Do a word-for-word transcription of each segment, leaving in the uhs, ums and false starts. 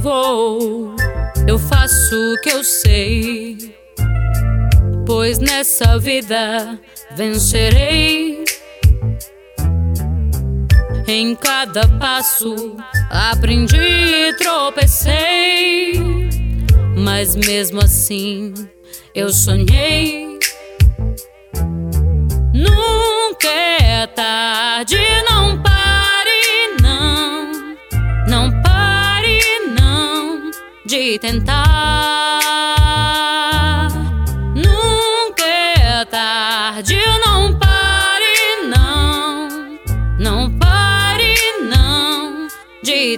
vou, eu faço o que eu sei, pois nessa vida vencerei. Em cada passo aprendi e tropecei, mas mesmo assim eu sonhei. Nunca é tarde, não pare, não, não pare, não, de tentar. Nunca é tarde, não pare, não, não pare, não, de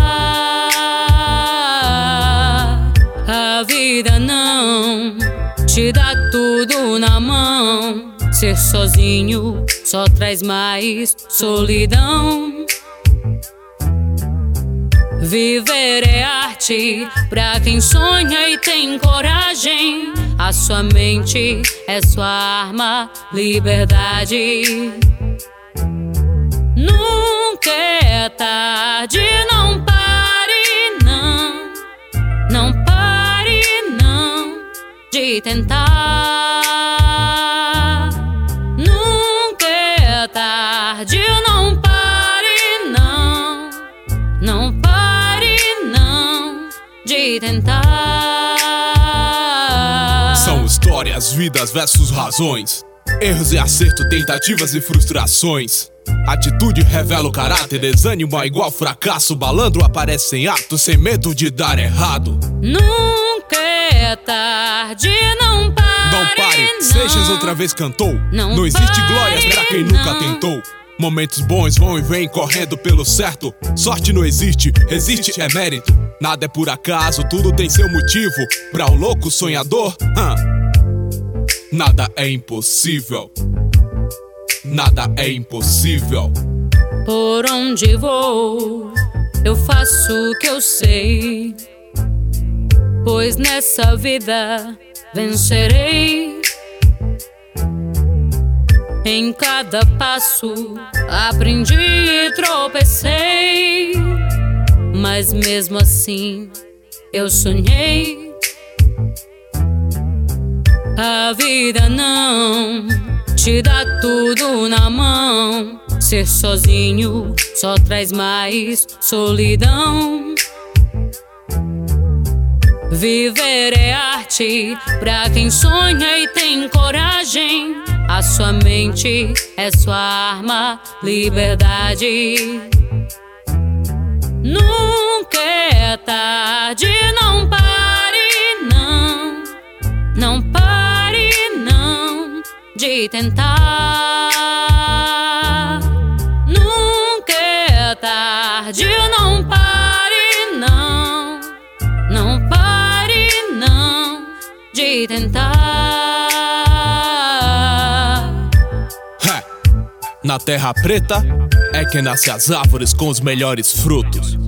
tentar. A vida não te dá tudo na mão. Ser sozinho só traz mais solidão. Viver é arte pra quem sonha e tem coragem. A sua mente é sua arma, liberdade. Nunca é tarde, não pare, não, não pare, não, de tentar. Nunca é tarde, não pare, não, não pare, não, de tentar. São histórias, vidas versus razões, erros e acerto, tentativas e frustrações. Atitude revela o caráter, desânimo é igual fracasso. Malandro aparece sem ato, sem medo de dar errado. Nunca é tarde, não pare. Não pare, não, sejas outra vez cantou. Não, não existe pare, glórias pra quem não. nunca tentou. Momentos bons vão e vêm correndo pelo certo. Sorte não existe, existe é mérito. Nada é por acaso, tudo tem seu motivo. Pra um louco sonhador, hum, nada é impossível. Nada é impossível. Por onde vou, eu faço o que eu sei, pois nessa vida vencerei. Em cada passo aprendi e tropecei, mas mesmo assim eu sonhei. A vida não te dá tudo na mão. Ser sozinho só traz mais solidão. Viver é arte pra quem sonha e tem coragem. A sua mente é sua arma, liberdade. Nunca é tarde, não pare, não, não pare, não, de tentar. Nunca é tarde, não pare, não, não pare, não, de tentar. Na terra preta é que nascem as árvores com os melhores frutos.